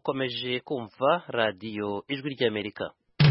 mukomeje kumva radiyo ijwi ry'Amerika.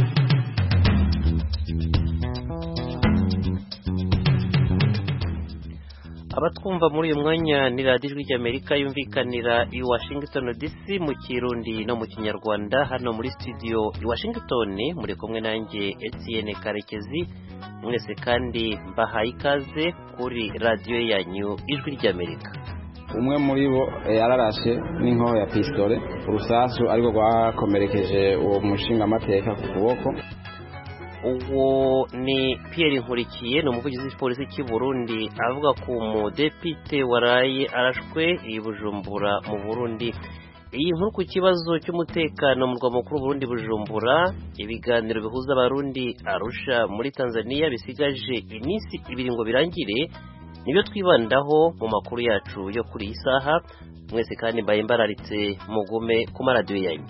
Abatwumva muri uyu mwanya ni radiyo ijwi ry'Amerika yumvikanira i Washington DC mu Kirundi no mu Kinyarwanda. Hano muri studio i Washington muri kumwe nanjye Etienne Karekezi. Mwese kandi mbahaye ikaze kuri radiyo yanyu ijwi ry'Amerika. Umwe muri bo yararashe n'inkoho ya pistole, urusasu ariko rwakomerekeje uwo mushinga amateka ku kuboko. Uwo ni Pierre Nkurikiye, ni umuvugizi w'ipolisi cy'u Burundi, avuga ku mudepite waraye arashwe i Bujumbura mu Burundi. Iyi nkuru ku kibazo cy'umutekano mu murwa mukuru Burundi Bujumbura, ibiganiro bihuza abarundi Arusha muri Tanzania bisigaje iminsi 2 ngo birangire, nibyo twibandaho mu makuru yacu yo kuri iyi saha. Mwese kandi mbaye mbararitse mugume ku maradiyo yanyu.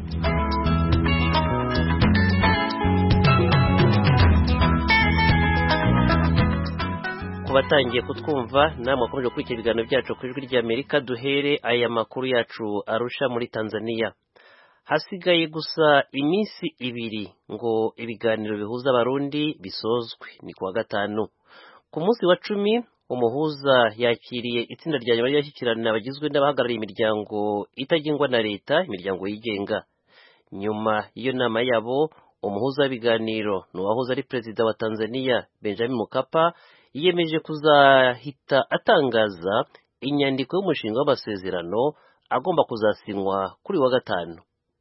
Kubatangiye kutwumva namwe akomeje gukurikira ibiganiro byacu ku ijwi ry'Amerika, duhere aya makuru yacu Arusha muri Tanzania. Hasigaye gusa iminsi 2 ngo ibiganiro bihuza abarundi bisozwe, ni kuwa gatanu. Ku munsi wa 10 umuhuza yakiriye itsinda rya nyuma ry'ashyikirana bagizwe n'abahagarariye imiryango itagengwa na leta, imiryango yigenga. Nyuma y'iyo nama yabo, umuhuza w'ibiganiro n'uwahoze ari perezida wa Tanzania Benjamin Mkapa yiyemeje kuzahita atangaza inyandiko y'umushinga w'amasezerano agomba kuzasinywa kuri wa gatanu.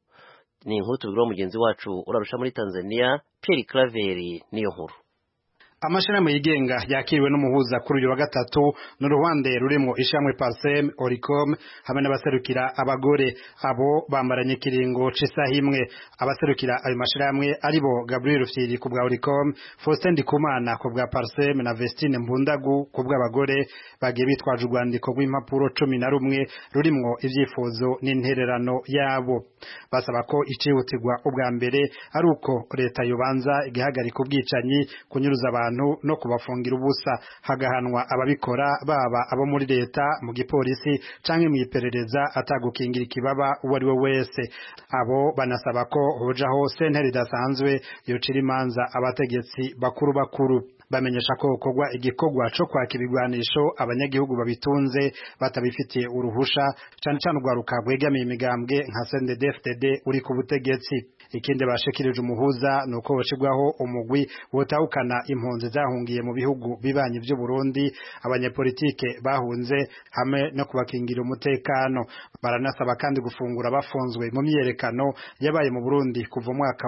Ni inkuru tubwira mugenzi wacu urarusha muri Tanzania Pierre Claver niyo nkuru. Amashirahamwe yigenga yakiriwe n'umuhuza kuri uyu wa gatatu n'uruhande rurimo ishamwe Parsem, Oricom hamwe n'abaserukira abagore. Abo bambaranye kiringo c'isaha imwe. Abaserukira ayo mashirahamwe aribo Gabriel Rufyiri ku bwa Oricom, Faustin Ndikumana ku bwa Parsem na Vestine Mbundagu ku bw'abagore, bagiye bitwaje urwandiko rw'impapuro 11 rurimwo ivyifuzo n'intererano yabo. Basaba ko icihutirwa ubwa mbere ari uko leta yobanza igihagarika ubwicanyi, kunyuruza abantu no kubafungira ubusa, hagahanwa ababikora baba abo muri leta, mu gipolisi canke mu iperereza atagukingira ikibaba uwo ari we wese. Abo banasaba ko hojaho sentare idasanzwe yocira imanza abategetsi bakuru. Bamenyesha ko kogwa igikorwa cyo kwaka ibigwanisho abanyagihugu babitunze batabifitiye uruhusha, cyane cyane urwaruka rwegamiye imigambwe nka CNDD-FDD uri ku butegetsi. Ikindi bashikirije umuhuza nuko bashigwaho umugwi wotahukana impunzi zahungiye mu bihugu bibanye by'u Burundi, abanyepolitike bahunze hamwe no kubakingira umutekano. Baranasaba kandi gufungura bafunzwe mu myerekano yabaye mu Burundi kuva mwaka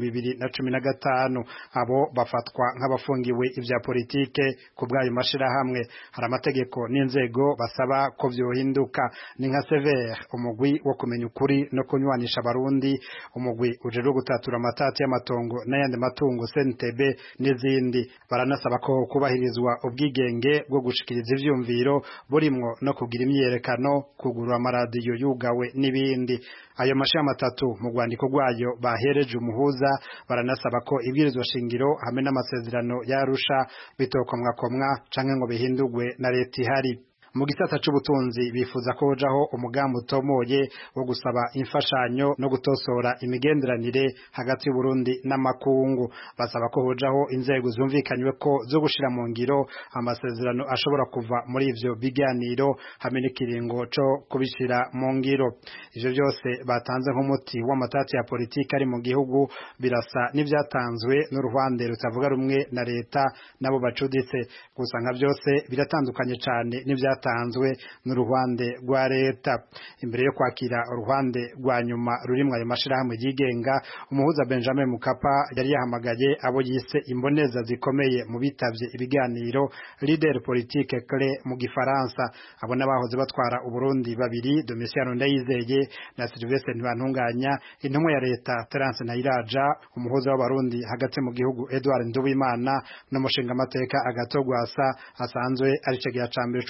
w'2015. Abo bafatwa nk'abafungiwe ivya politike ku bwayo mashirahamwe. Hari amategeko n'inzego basaba ko byohinduka, ni nka Sever, umugwi wo kumenya ukuri no kunywanisha abarundi, umugwi ujejwe gutatura amatati y'amatongo n'ayandi matungo CNTB n'izindi. Baranasaba ko kubahirizwa ubwigenge bwo gushikiriza ivyumviro burimwo no kugira imyerekano, kugurura amaradiyo yugawe n'ibindi. Ayo mashirahamwe 3 mu rwandiko rwayo bahereje umuhuza baranasaba ko ibwirizwa shingiro hamwe n'amasezerano yarusha bitokomwakomwa canke ngo bihindurwe na leta ihari. Mu gisata c'ubutunzi bifuza ko hojaho umugambi utomoye wo gusaba imfashanyo no gutosora imigenderanire hagati y'u Burundi n'amakungu. Basaba ko hojaho inzego zumvikanywe ko zo gushira mu ngiro amasezerano ashobora kuva muri ivyo biganiro hamwe n'ikiringo co kubishira mu ngiro. Ivyo byose batanze nk'umuti w'amatati ya politiki ari mu gihugu birasa n'ivyatanzwe n'uruhande rutavuga rumwe na leta nabo bacuditse. Gusa nka byose biratandukanye cyane n'ivyatanzwe n'uruhande rwa leta. Imbere yo kwakira uruhande rwa nyuma rurimwe ayo mashirahamwe yigenga, umuhuza Benjamin Mkapa yari yahamagaye abo yise imboneza zikomeye mu bitavye ibiganiro, leader politique clé mu gifaransa. Abo nabahoze batwara Uburundi babiri, Domitiano Ndayizeye na Sylvestre Ntibantunganya, intumwa ya leta Terence Ntayiraja, umuhuza w'abarundi hagati mu gihugu Edouard Nduwimana n'umushinga amateka Agathon Rwasa asanzwe ari cegeya ca mbere c'utwara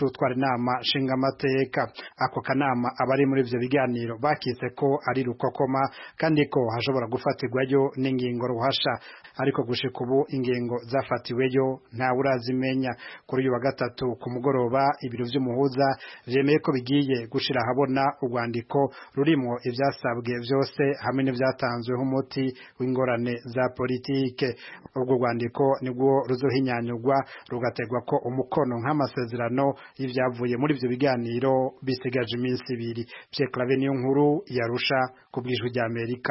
nama nshingamateka. Ako kanama abari muri ivyo biganiro bakise ko ari rukokoma kandi ko hashobora gufatirwayo n'ingingo ruhasha, ariko gushika ubu ingingo zafatiweyo nta urazimenya. Kuri uyu wa gatatu ku mugoroba ibiro vy'umuhuza vyemeye ko bigiye gushira habona urwandiko rurimo ivyasabwe vyose hamwe n'ivyatanzweho umuti w'ingorane za politike. Urwo rwandiko nibwo ruzohinyanyurwa rugategwa ko umukono nk'amasezerano y'ivyavuye muri ivyo biganiro bisigaje iminsi ibiri. Pierre Claver niyo nkuru yarusha ku bw'ijwi rya Amerika.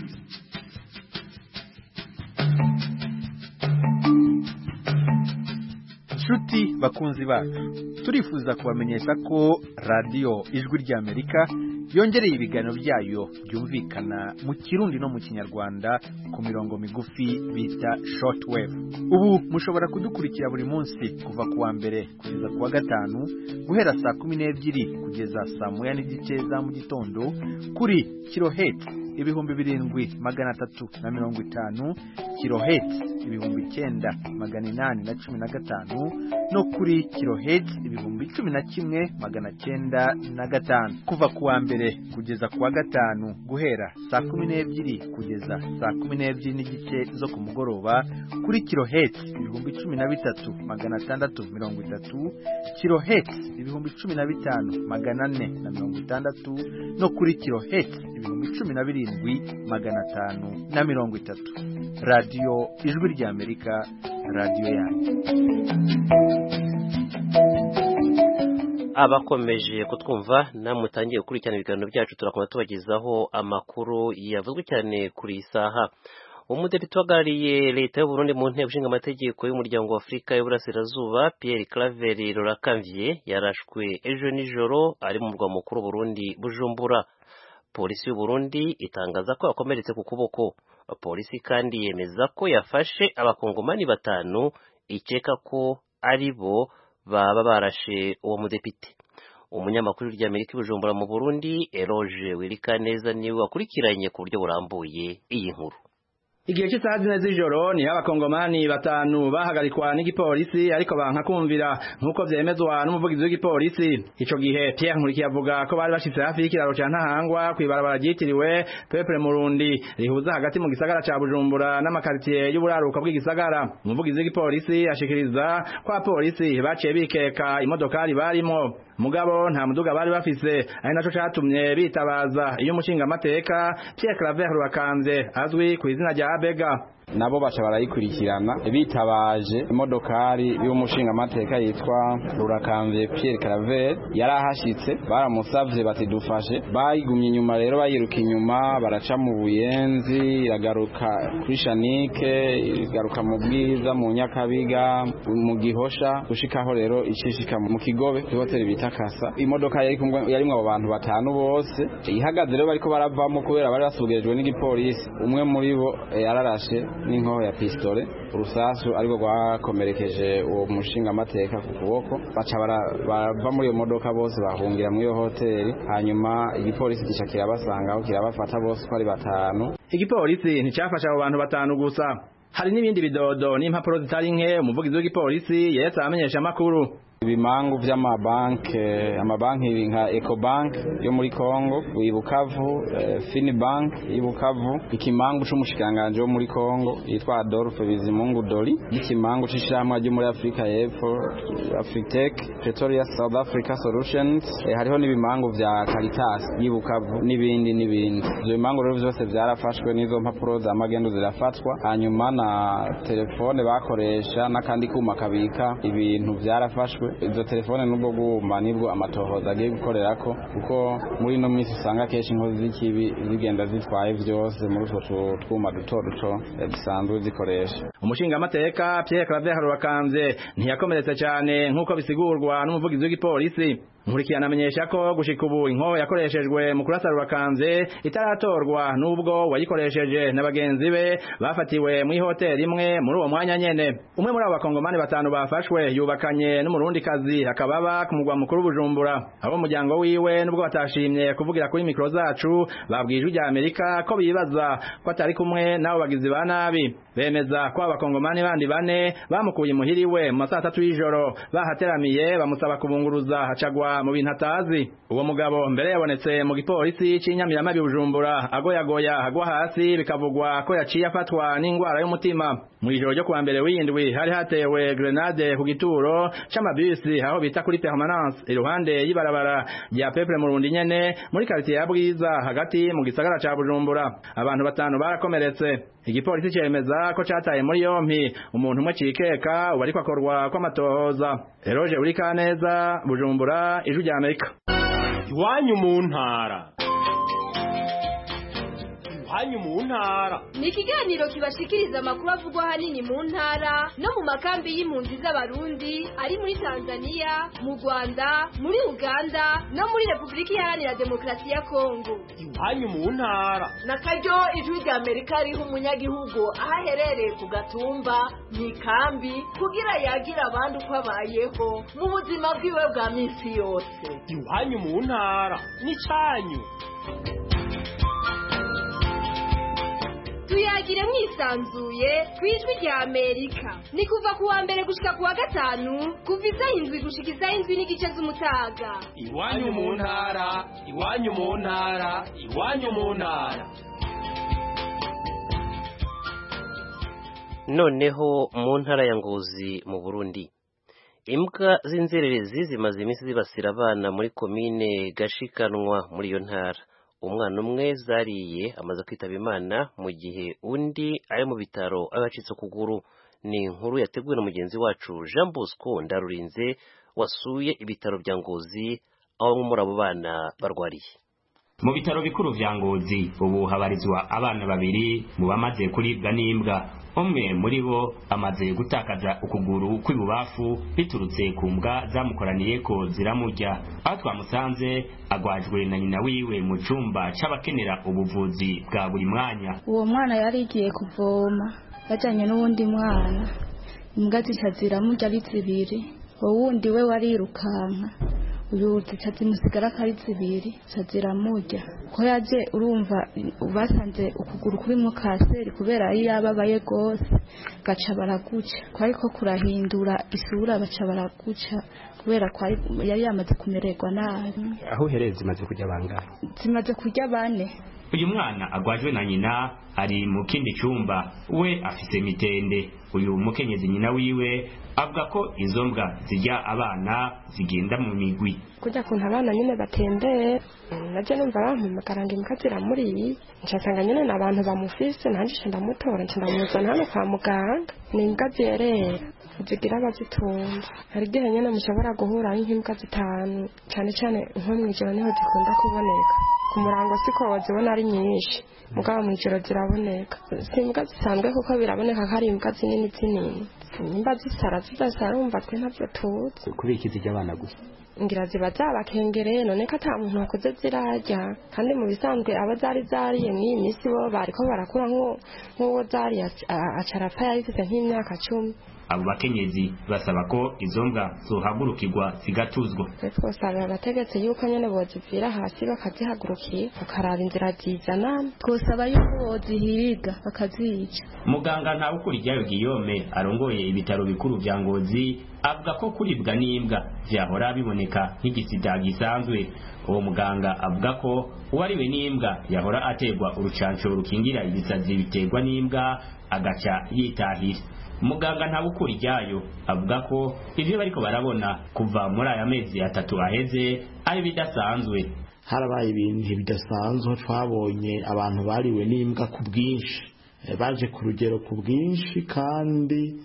Nshuti bakunzi bacu, turifuza kubamenyesha ko radio Ijwi rya Amerika yongereye ibiganiro byayo byumvikana mu Kirundi no mu Kinyarwanda ku mirongo migufi bita shortwave. Ubu mushobora kudukurikira buri munsi kuva kuwa mbere kugeza kuwa gatanu guhera saa 12 kugeza saa 1:30 za mu gitondo kuri kilohertz 7,350 kilohertz 9,815 no kuri kilohertz 11,905 kuva kuwa mbere kugeza kuwa gatanu guhera saa 12 kugeza saa 12:30 zo ku mugoroba kuri kilohertz 13,630 kilohertz 15,460 no kuri kilohertz 17,530. Radio Ijwi rya Amerika, radio yanyu. Abakomeje kutwumva namutangiye gukurikirana ibiganiro byacu, turakomeza tubagezaho amakuru yavuzwe cyane kuri isaha. Umudepite uhagarariye leta y'u Burundi mu nteko ishinga amategeko y'umuryango wa Afurika y'Uburasirazuba Pierre Claver Rurakamvye yarashwe ejo nijoro ari mu murwa mukuru Burundi Bujumbura. Polisi y'u Burundi itangaza ko yakomeretse ku kuboko. Polisi kandi yemeza ko yafashe abakongomani 5 ikeka ko ari bo baba barashe uwo mudepite. Umunyamakuru w'Amerika i Bujumbura mu Burundi Eroge Wirikaneza niwe wakurikiranye ku buryo burambuye iyi nkuru. Igihe cy'isaha 4 z'ijoro ni abakongomani 5 bahagarikwa n'igipolisi ariko banka kumvira nkuko vyemezwa n'umuvugizi w'igipolisi. Ico gihe Pierre Nkurikiye avuga ko bari bashitse hafi y'ikiraro ca Ntahangwa kwibarabara ryitiriwe Peuple Murundi rihuza hagati mu gisagara ca Bujumbura n'amakaritiye y'uburaruka bw'igisagara. Umuvugizi w'igipolisi ashikiriza ko apolisi baciye bikeka imodokari barimo. Mugabo nta muduga bari bafise, ari naco catumye bitabaza iyo umushinga amateka Pierre Claver Rurakamvye azwi ku izina rya Abega. Nabo baca barayikurikirana bitabaje imodokari y'umushinga amateka yitwa Rurakamvye Pierre Claver yarahashitse, baramusavye bati dufashe, bayigumye inyuma rero bayiruka inyuma baraca mu Buyenzi iragaruka kuri Shanike igaruka mu Bwiza mu Nyakabiga mu Gihosha gushikaho rero icishika mu Kigobe ku hotel bita Kasa. Imodoka yarimwe abo bantu 5 bose ihagaze rero bariko baravamo kubera bari basugerejwe n'igipolisi. Umwe muri bo yararashe n'inkoho ya pistole, urusasu ariko rwakomerekeje uwo mushinga amateka ku kuboko. Baca barava muri iyo modoka bose bahungira muri iyo hoteli, hanyuma igipolisi gica kirabasangaho kirabafata bose ko ari 5. Igipolisi nticafasha abo bantu 5 gusa, hari n'ibindi bidodo n'impapuro zitari nke. Umuvugizi w'igipolisi yetse amenyesha amakuru ibimangu amabanki nka Ecobank yo muri Kongo, Bukavu, Finibank y'Ibukavu, ikimangu c'umushikanganje wo muri Kongo yitwa Adolphe Bizimungu Doli, ikimangu c'ishamwa ryo muri Afrika y'Epfo Afritech, Pretoria South Africa Solutions, hariho n'ibimangu vya Caritas y'Ibukavu n'ibindi. Ivyo bimangu rero vyose vyarafashwe n'izo mpapuro za magendo zirafatwa, hanyuma na telefone bakoresha n'akandi kuma kabika ibintu vyarafashwe. Izo telefone n'ubwo guma nibwo amatohoza agiye gukorerako, kuko muri no minsi usanga keshi inkozi z'ikibi zigenda zitwaye vyose muri utwo twuma duto bisanzwe zikoresha. Umushinga amateka Pierre Claver Rurakamvye ntiyakomeretse cyane nkuko bisigurwa n'umuvugizi w'igipolisi. Nkurikirana amenyesha ko gushika ubu inko yakoreshejwe mu kurasa Rurakanvye itaratorwa nubwo wayikoresheje n'abagenzi be bafatiwe mu hoteli imwe muri uwo mwanya nyene. Umwe muri abo bakongomani batanu bafashwe yubakanye n'umurundi kazi akababa ku mugwa mukuru Bujumbura. Abo muryango wiwe nubwo batashimye kuvugira kuri mikro zacu babwijwe rya Amerika ko bibaza ko atari kumwe nabo bagizi ba nabi. Bemeza ko abakongomani bandi bane bamukuye muhiriwe mu saa 3 y'ijoro bahateramiye bamusaba kubunguruza hacagwa mu bintu atazi. Uwo mugabo mbere yabonetse mu gipolisi c'Inyamiramabi Bujumbura agoyagoya agwa hasi bikavugwa ko yaciye afatwa n'ingwara y'umutima. Mu ijoro ryo kuwa mbere w'indwi hari hatewe grenade ku gituro c'amabisi aho bita kuri Permanence iruhande y'ibarabara rya Peuple Murundi nyene muri quartier ya Bwiza hagati mu gisagara ca Bujumbura. Abantu batanu barakomeretse. Igipolisi cemeza ko cataye muri yompi umuntu umwe cikeka ubu ariko akorwa kw'amatohoza. Eroje Urikaneza, Bujumbura, Ijwi rya Amerika. Iwanyu mu ntara. Iwanyu mu ntara ni ikiganiro kibashikiriza amakuru avugwa hanini mu ntara no mu makambi y'impunzi z'abarundi ari muri Tanzania, mu Rwanda, muri Uganda no muri Republika Iharanira Demokarasi ya Kongo. Iwanyu mu ntara nakaryo Ijwi rya Amerika riha umunyagihugu aherereye ku gatumba mu ikambi kugira yagira abandi uko abayeho mu buzima bwiwe bwa minsi yose. Iwanyu mu ntara ni cyanyu. Tuyagire mwisanzuye kwijwi rya Amerika. Ni kuva kuwa mbere gushika kuwa gatanu kuva isaha 7 gushika isaha 7:30 z'umutaga. Iwanyu mu ntara, iwanyu mu ntara, iwanyu mu ntara. Noneho mu ntara ya Ngozi mu Burundi, imbwa z'inzererezi zimaze iminsi zibasira abana muri komine Gashikanwa muri iyo ntara. Umwana umwe zariye amaze kwitaba Imana mu gihe undi ari mu bitaro abacitse ukuguru. Ni inkuru yateguwe na mugenzi wacu Jean Bosco Ndarurinze wasuye ibitaro bya Ngozi aho muri abo bana barwariye. Mu bitaro bikuru vya Ngozi ubu habarizwa abana babiri mu bamaze kuribwa n'imbwa. Umwe muri bo amaze gutakaza ukuguru kw'ibubafu biturutse ku mbwa zamukoraniye ko ziramurya. Aho twamusanze agwajwe na nyina wiwe mu cumba c'abakenera ubuvuzi bwa buri mwanya. Uwo mwana yari igiye kuvoma yajanye n'uwundi mwana, imbwa zica ziramurya ari zibiri, uwundi we warirukanka uyu zimusigara kari zibiri ziramurya. Ko yaje urumva basanze ukuguru kuri mu kaseri kubera yababaye gose gaca baraguca, kwari ko kurahindura isura baca baraguca kubera kwari yari yamaze kumererwa nabi. Aho hereze zimaze kujya bangahe? Zimaze kujya bane. Uyu mwana agwajwe na nyina ari mu kindi cyumba, we afise mitende. Uyu mukenyezi nyina wiwe avuga ko izo mbwa zijya abana zigenda mu migwi. Kujya kuntu abana nyine batembeye naje numva bampamagara ngo imbwa ziramuriye, ncasanga nyine n'abantu bamufise nanje ndamutora ndamuzana hano kwa muganga. Ni imbwa zerera zigira abazitunze, hari igihe nyine mushobora guhura nk'imbwa zitanu, cyane cyane nko mw'ijoro niho zikunda kuboneka. Ku murango siko wazibona ari nyinshi, mugabo mw'ijoro ziraboneka. Si imbwa zisanzwe kuko biraboneka ko ari imbwa zinini zinini. Nimba zisara zidasarumva twe ntabyo tuzi. Kuri iki zijya abana gusa ngira ziba zabakengereye, none ko ata muntu wakoze zirarya, kandi mu bisanzwe aba zariye mw'iyi minsi bo bariko barakura nk'uwo zari acarapfa yarifise nk'imyaka 10. Abo bakenyezi basaba ko izo mbwa zohagurukirwa zigatuzwa. Twosaba abategetsi yuko nyene bozivira hasi bakazihagurukira bakaraba inzira zizana. Twosaba yuko bozihiga bakazica. Muganga Ntawukuriryayo Guillaume arongoye ibitaro bikuru vya Ngozi avuga ko kuribwa n'imbwa vyahora biboneka nk'igisida gisanzwe. Uwo muganga avuga ko uwariwe n'imbwa yahora ategwa urucanco rukingira ibisazi biterwa n'imbwa agaca yitahira. Muganga Ntawukuriryayo avuga ko ivyo bariko barabona kuva muri aya mezi 3 aheze ari bidasanzwe. Harabaye ibintu bidasanzwe, twabonye abantu bariwe n'imbwa ku bwinshi, baje ku rugero ku bwinshi kandi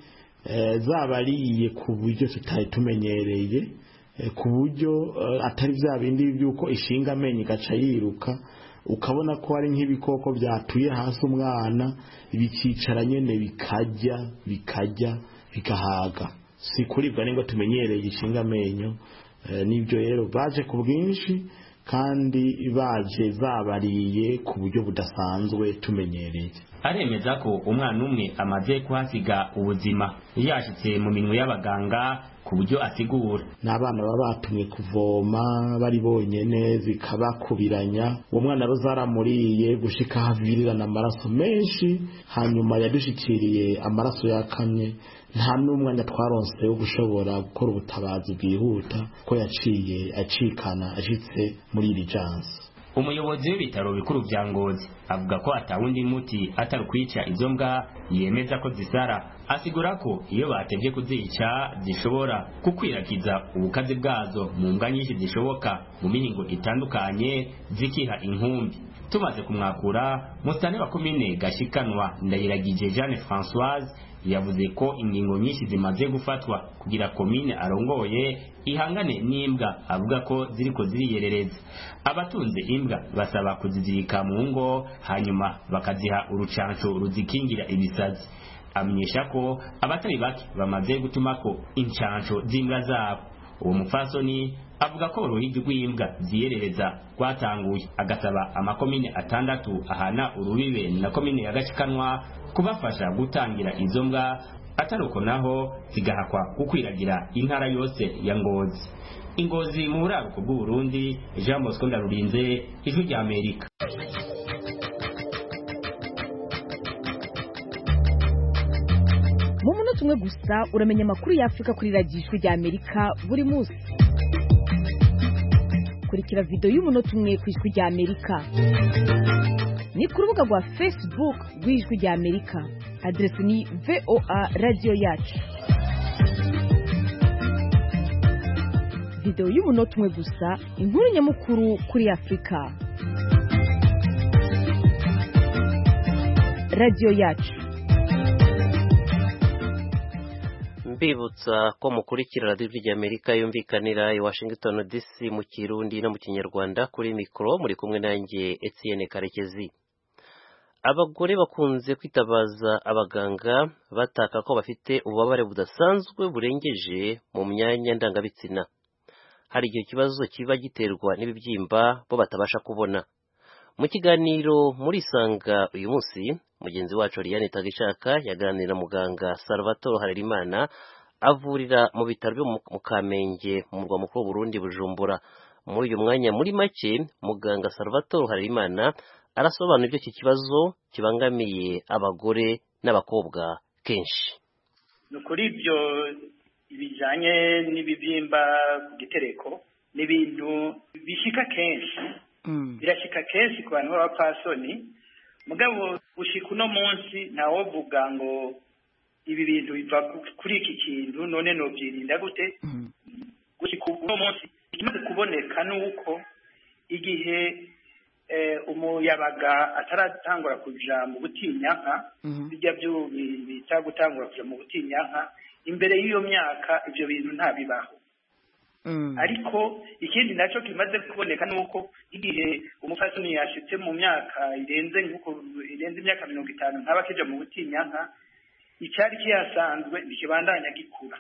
zabariye ku buryo tutari tumenyereye, ku buryo atari vya bindi byuko ishinga amenyo gaca yiruka, ukabona ko ari nk'ibikoko byatuye hasi umwana bikicara nyene bikarya bigahaga. Si kuribwa ningo tumenyereye ishinga amenyo, n'ibyo rero baje ku bwinshi kandi baje zabariye ku buryo budasanzwe tumenyereye. Aremeza ko umwana umwe amaze kuhasiga ubuzima yashitse mu minwe y'abaganga ku buryo asigura. N'abana baba batumwe kuvoma bari bonyene zikabakubiranya, uwo mwana rero zaramuriye gushika havirirana amaraso menshi, hanyuma yadushikiriye amaraso yakamye, nta n'umwanya twaronse wo gushobora gukora ubutabazi bwihuta ko yaciye acikana ashitse muri iri jansi. Umuyobozi w'ibitaro bikuru vya Ngozi avuga ko atawundi muti atari kwica izo mbwa, yemeza ko zisara. Asigura ko iyo batevye kuzica zishobora kukwiragiza ubukazi bwazo mu mbwa nyinshi zishoboka mu mihingo itandukanye zikiha inkumbi. Tumaze kumwakura, Musitani wa komine Gashikanwa Ndayiragije Jeanne Françoise yavuze ko ingingo nyinshi zimaze gufatwa kugira komine arongoye ihangane n'imbwa, avuga ko ziriko ziriyerereza. Abatunze imbwa basaba kuzizirika mu ngo, hanyuma bakaziha urucanco ruzikingira ibisazi. Amenyesha ko abatari bake bamaze gutumako incanco z'imbwa zabo. Uwo mupfasoni avuga ko uruhigi rw'imbwa ziyerereza rwatanguye, agasaba amakomine 6 ahana urubibe na komine ya Gashikanwa kubafasha gutangira izo mbwa, ataruko naho zigahakwa gukwiragira intara yose ya Ngozi. Ingozi mu buraruko bw'u Burundi, Jean Bosco Ndarurinze, Ijwi rya Amerika. Mu munota umwe gusa uramenya amakuru ya Afrika kuri Radio Ijwi rya Amerika buri munsi. Kurikira video y'umunota umwe ku Ijwi rya Amerika. Ni ku rubuga rwa Facebook rw'Ijwi rya Amerika. Adresi ni VOA Radio Yacu. Video y'umunota umwe gusa, inkuru nyamukuru kuri Afrika. Radio Yacu. Mbibutsa ko mukurikira Radio Ijwi Amerika yumvikanira i Washington DC mu Kirundi no mu Kinyarwanda. Kuri mikro muri kumwe nanjye Etienne Karekezi. Abagore bakunze kwitabaza abaganga bataka ko bafite ububabare budasanzwe burengeje mu myanya ndangabitsina. Hari igihe kibazo kiba giterwa n'ibibyimba bo batabasha kubona. Mu kiganiro muri Sanga uyu munsi, mugenzi wacu Liane Tagishaka yaganira muganga Salvatore Harerimana avurira mu bitaro byo mu Kamenge mu murwa mukuru w'Uburundi Bujumbura. Muri uyu mwanya muri make, muganga Salvatore Harerimana arasobanura ibyo iki kibazo kibangamiye abagore n'abakobwa kenshi. Nukuri ibyo ibijanye n'ibibyimba ku gitereko n'ibintu bishika kenshi, birashika kenshi ku bantu b'abapfasoni. Mugabo gushika uno munsi ntawovuga ngo ibi bintu biva kuri iki kintu none no byirinda gute. Gushika uno munsi ikimaze kuboneka nuko igihe umuyabaga ataratangura kuja mu butinyanka, bijya byo bita gutangura kuja mu butinyanka, imbere y'iyo myaka ibyo bintu ntabibaho. Ariko ikindi nacyo kimaze kuboneka nuko igihe umufasoni yashitse mu myaka irenze imyaka 50 ntaba kija mu butinyanka, icyari kiyasanzwe nikibandanya gikura.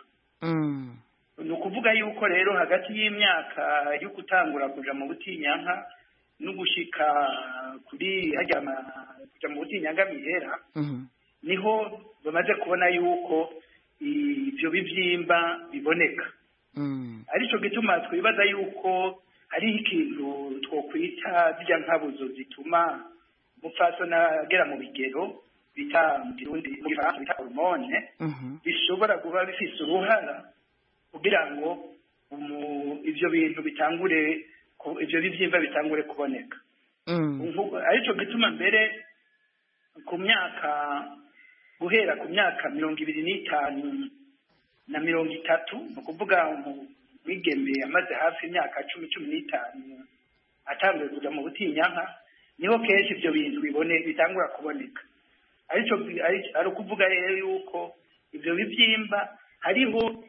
Ni ukuvuga yuko rero hagati y'imyaka yo gutangura kuja mu butinyanka no gushika kuri kuja mu butinyanka mihera, niho bamaze kubona yuko ibyo bibyimba biboneka. Arico gituma twibaza yuko hari ikintu twokwita bijya nkabuzo zituma umupfasoni agera mu bigero bita mu Kirundi bita hormone, bishobora kuba bifise uruhara kugira ngo ivyo bintu bitangure, ivyo bivyimba bitangure kuboneka. Arico gituma mbere ku myaka guhera ku myaka 25 na 30, ukuvuga umwigeme amaze hafi imyaka 10-15 atangiye kuja mu butinyanka, niho kenshi ivyo bintu bitangura kuboneka. Ari ukuvuga rero yuko ivyo bivyimba hariho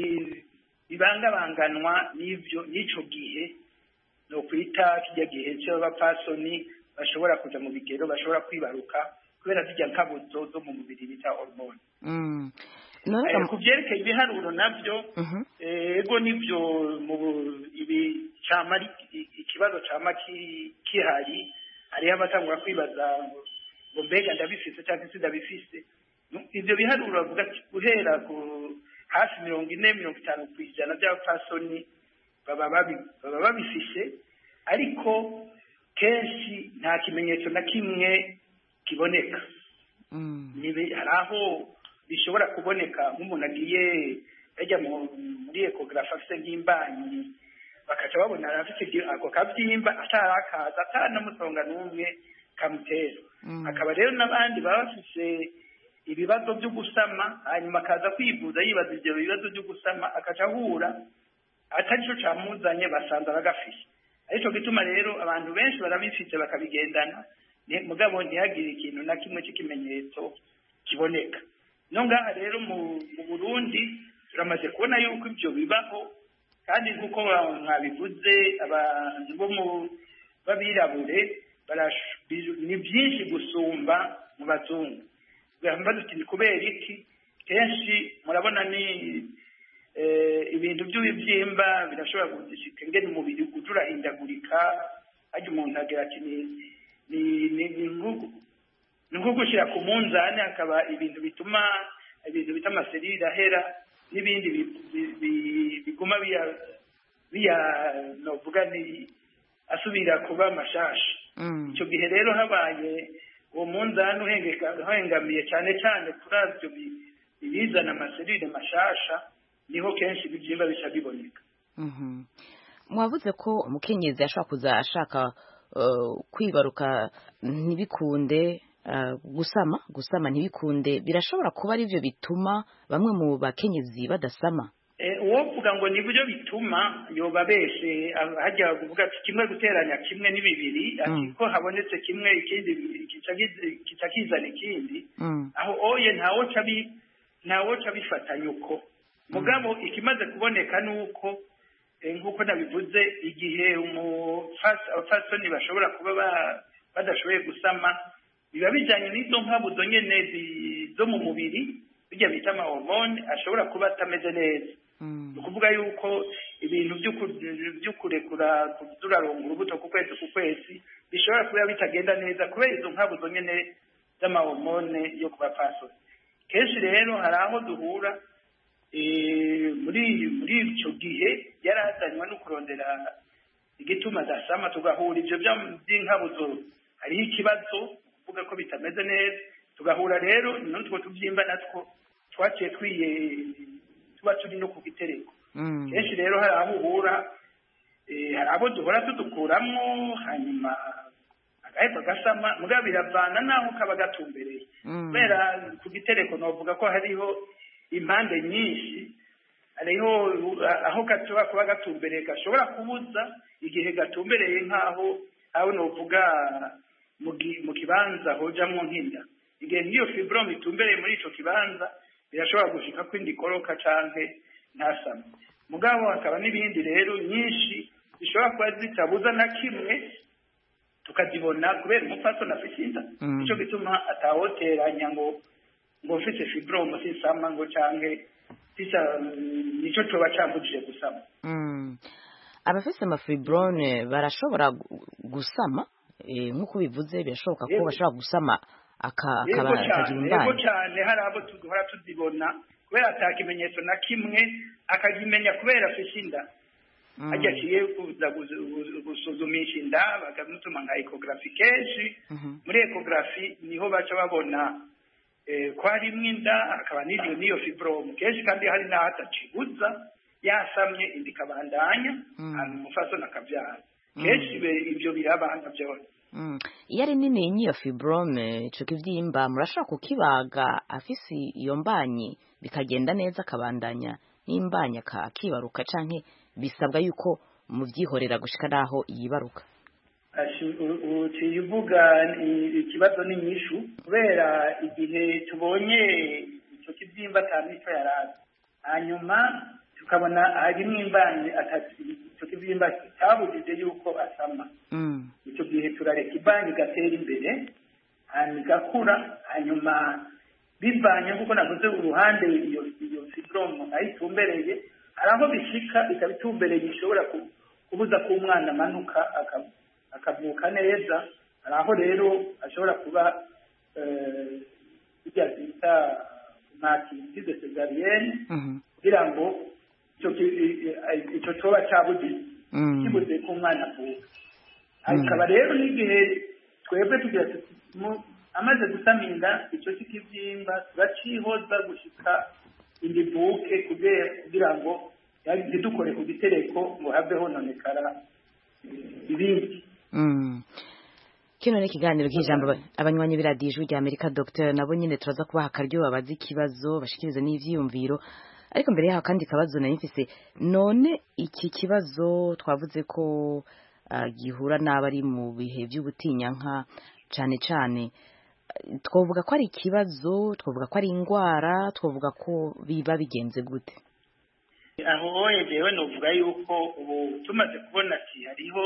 bibangabanganwa n'ico gihe no kwita kijya gihe cy'abapfasoni bashobora kuja mu bigero, bashobora kwibaruka kubera zijya nkabuzo zo mu mubiri bita hormone. ku byerekeye ibiharuro nabyo ego nibyo ikibazo cyama kihari hariho abatangura kwibaza ngo mbega ndabifise cyangwa se ndabifise ibyo biharuro bavuga guhera ku hafi 40-50% by'abapfasoni baba babifise ariko kenshi nta kimenyetso na kimwe kiboneka hari aho bishobora kuboneka nk'umuntu agiye ajya muri ekogarafi afite nk'imbanyi bakaca babona afite ako kabyimba atarakaza atanamusonga n'umwe kamutera akaba rero n'abandi baba bafise ibibazo byo gusama hanyuma akaza kwivuza yibaza ibyo bibazo byo gusama akaca ahura atari cyo camuzanye basanze bagafishe ariko gituma rero abantu benshi barabifite bakabigendana mugabo ntihagire ikintu na kimwe cy'ikimenyetso kiboneka no ngaha rero mu Burundi turamaze kubona yuko ibyo bibaho kandi nk'uko mwabivuze abantu bo babirabure ni byinshi gusumba mu bazungu bambaza uti ni kubera iki kenshi murabona ni ibintu by'ibyimba birashobora gushika ngene umubiri urahindagurika ajya umuntu agira ati ni nko gushyira ku munzani hakaba ibintu bituma ibintu bita amaserire ahera n'ibindi biguma novuga ni asubira kuba amashasha icyo gihe rero habaye uwo munzani uhengamiye cyane cyane kuri ibyo bizana amaserire mashasha niho kenshi ibibyimba bica biboneka mwavuze ko umukenyezi ashobora kuza ashaka kwibaruka ntibikunde gusama ntibikunde birashobora kuba ari byo bituma bamwe mu bakenyezi badasama uwovuga ngo ni byo bituma yoba beshe hajya kuvuga ati kimwe guteranya kimwe ni bibiri ati ko habonetse kimwe ikindi kica kizana ikindi aho oye ntawo ca bifatanya uko mugabo ikimaze kuboneka nuko nk'uko nabivuze igihe abapfasoni bashobora kuba badashoboye gusama biba bijyanye n'izo mpabuzo nyene zo mu mubiri bijya bita amahormone ashobora kuba atameze neza ni ukuvuga yuko ibintu byo kurekura turaronga urubuto ku kwezi bishobora kuba bitagenda neza kubera izo mpabuzo nyene z'amahormone yo ku bapfasoni kenshi rero hari aho duhura muri icyo gihe yarazanywa no kurondera igituma adasama tugahura ibyo by'inkabuzo hariho ikibazo kuvuga ko bitameze neza tugahura rero n'utwo tubyimba natwo twaciye tuba turi no ku gitereko kenshi rero hari aho uhura hari abo duhora tudukuramo hanyuma agahita gasama mugabo biravana n'aho kaba gatumbereye kubera ku gitereko novuga ko hariho impande nyinshi hariho aho gashobora kuba gatumbereye gashobora kubuza igihe gatumbereye nk'aho aho novuga mu kibanza hojamwo nk'inda igihe nk'iyo fibrome itumbereye muri ico kibanza birashobora gushika ko indi koroka canke ntasame mugabo hakaba n'ibindi rero nyinshi zishobora kuba zitabuza na kimwe tukazibona kubera umupfasoni afise inda nico gituma atawoteranya ngo ufite fibrome sisama ngo canke nico coba cambujije gusama abafise amafibrone barashobora gusama nk'uko bivuze birashoboka ko bashobora gusama akagira imbanyi yego cyane hari abo duhora tuzibona kubera ata kimenyetso na kimwe akagimenya kubera afise inda ajya aciye kuza gusuzumisha inda bakamutuma nka ekogarafi kenshi muri ekogarafi niho baca babona ko harimwo inda hakaba n'iyo fibrome kenshi kandi hari n'aho atacibuza yasamye inda ikabandanya hanyuma umupfasoni akabyara kenshi ibyo birabana byose iyo ari nini n'iyo fibrome ico kivyimba murashobora kukibaga afise iyo mbanyi bikagenda neza akabandanya n'imbanyi akibaruka canke bisabwa yuko muvyihorera gushika naho yibaruka uvuga ikibazo ni nyishu kubera igihe tubonye ico kivyimba atamico yarazi hanyuma tukabona harimwo imbanyi ico kivyimba kitabujije yuko asama icyo gihe turareka imbanyi igatera imbere hanyuma igakura hanyuma bivanye nk'uko navuze uruhande iyo fibrome ayitumbereye hari aho bishika ikaba itumbereye ishobora kubuza ko umwana amanuka akavuka neza, hari aho rero ashobora kuba bijya bita maternité césarienne kugira ngo icyo coba cyabugize kibuze ko umwana avuka. Hakaba rero n'igihe twebwe tugira amaze gusama inda icyo cy'ikibyimba turacihoza gushika indibuke kugira ngo ntidukore ku gitereko ngo have hononekara ibindi. Kino ni ikiganiro cy'ijambo abanywanyi b'iradiyo Ijwi rya Amerika. Dr nabo nyine turaza kubaha akaryo babaza ikibazo bashikirize n'ivyiyumviro, ariko mbere yaho kandi kabazo nari mfise, none iki kibazo twavuze ko gihura n'abari mu bihe by'ubutinyanka cane cane, twavuga ko ari ikibazo, twavuga ko ari indwara, twavuga ko biba bigenze gute? Aho jewe novuga yuko ubu tumaze kubona ati hariho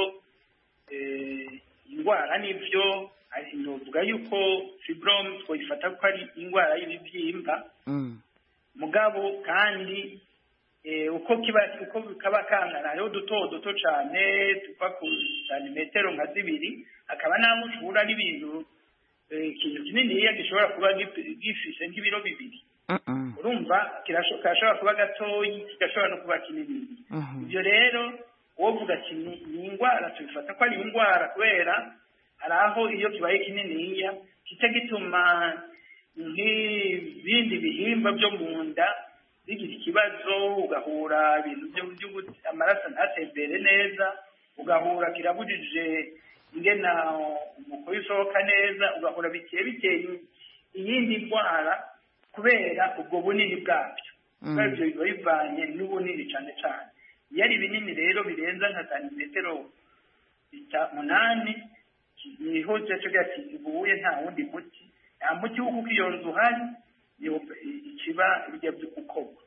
indwara n'ibyo novuga yuko fibrome twifata ko ari indwara y'ibibyimba mugabo kandi uko kaba kangana hariho duto cyane tuva ku santimetero nka 2, akaba naho ushobora n'ibintu ikintu kininiya gishobora kuba gifise nk'ibiro 2. Urumva kirashobora kuba gatoyi kigashobora no kuba kinini. Ibyo rero wovuga ati ni indwara tubifata ko ari indwara kubera hari aho iyo kibaye kininiya kica gituma nk'ibindi bihimba byo mu nda bigira ikibazo, ugahura ibintu amaraso ntatembere neza, ugahura kirabujije ingena umukuru usohoka neza, ugahura biteye iyindi ndwara kubera ubwo bunini bwabyo. Ibyo biba bivanye n'ubunini cyane cyane. Iyo ari binini rero birenza nka santimetero 8 niho cyo gati ibuye nta wundi muti, nta muti wo kukiyonza uhari ikiba bijya by'ukukorwa.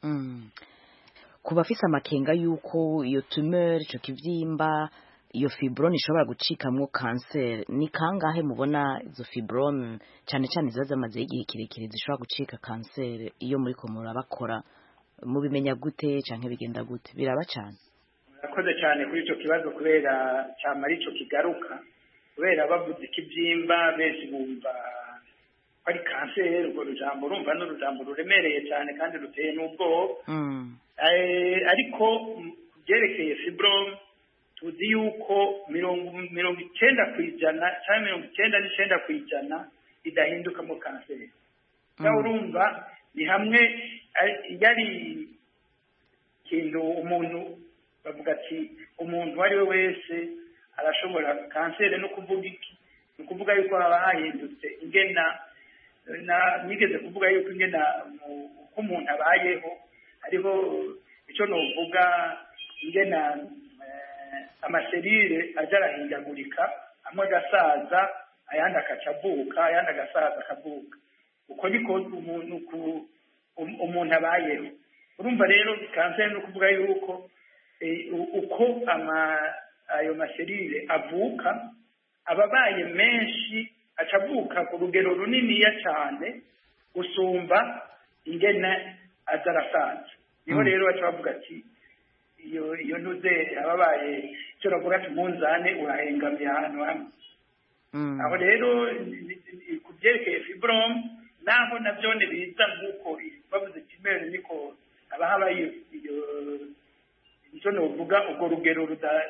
Ku bafise amakenga yuko iyo tumeur ico kivyimba iyo fibrome ishobora gucikamwo cancer, ni kangahe mubona izo fibrome cyane cyane ziba zamaze igihe kirekire zishobora gucika cancer iyo muri ko murabakora? Mubimenya gute canke bigenda gute? Biraba cyane. Murakoze cyane kuri ico kibazo kubera cyamara ico kigaruka, kubera bavuze ikibyimba benshi bumva ari cancer. Urwo rujambo urumva n'urujambo ruremereye cyane kandi ruteye n'ubwoba. Ariko byerekeye fibrome tuzi yuko 90% cyangwa 99% idahinduka mu cancer. Urumva ni hamwe yari kintu umuntu bavuga ati umuntu ari we wese arashobora kanseri no kuvuga iki, no kuvuga yuko haba hahindutse ingena nigeze kuvuga yuko ingena uko umuntu abayeho hariho icyo novuga ingena amaserire aja arahindagurika, amwe agasaza ayandi akacavuka ayandi agasaza akavuka. Uko niko umuntu abayeho. Urumva rero kanseri no kuvuga yuko uko ayo maserire avuka ababaye menshi acavuka ku rugero runiniya cyane gusumba ingene azarasaza. Niho rero bavuga ati iyo ntuze ababaye icyo ravuga ati umunzane urahengamiye ahantu hamwe. Aho rero ku byerekeye fibrome naho nabyo biza nk'uko bavuze kimere niko haba habaye icyo novuga ubwo rugero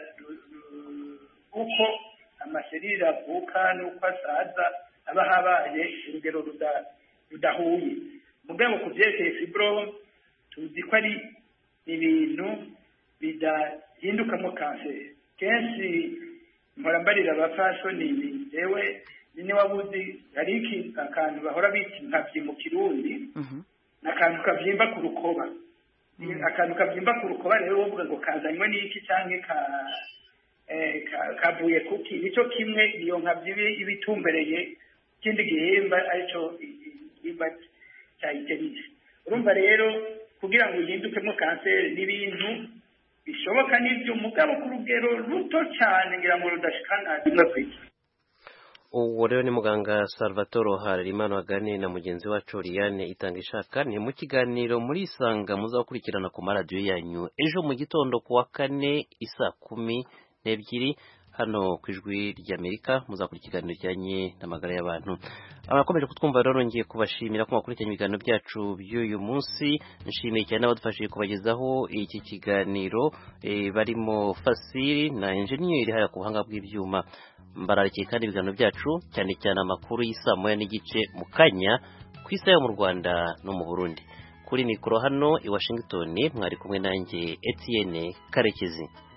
uko amaserire avuka n'uko asaza haba habaye urugero rudahuye. Mugabo ku byerekeye fibrome tuzi ko ari ibintu bidahindukamo kanseri. Kenshi mpora mbarira abafashoni jewe ni wabuzi hari akantu bahora bita inkabyi mu Kirundi, n'akantu kabyimba ku rukoba. Akantu kabyimba ku rukoba rero wovuga ngo kazanywe n'iki canke kavuye kuki, nicyo kimwe iyo nkabyi ibitumbereye ikindi gihimba arico igihimba cya iterisi. Urumva rero kugira ngo ihindukemo kanseri n'ibintu bishoboka n'ibyo mugabo ku rugero ruto cyane ngira ngo rudashikana rimwe kwiki. uwo rero ni muganga Salvatore Harerimana waganiriye na mugenzi wacu Liane Itangishaka ni mu kiganiro muri Isanga muzakurikirana ku maradiyo yanyu ejo mu gitondo ku wa 4 isa 12 hano ku ijwi ry'Amerika muzakurikira ikiganiro kijyanye n'amagara y'abantu. Abakomeje kutwumva rero ngiye kubashimira ko mwakurikiranye ibiganiro byacu by'uyu munsi. Nshimiye cyane abadufashije kubagezaho iki kiganiro barimo Fasiri na engineer haya ku buhanga bw'ibyuma. Mbararikiye kandi ibiganiro byacu cyane cyane amakuru y'isa moya n'igice mu kanya ku isi yo mu Rwanda no mu Burundi. Kuri mikoro hano i Washington mwari kumwe nanjye Etienne Karekezi.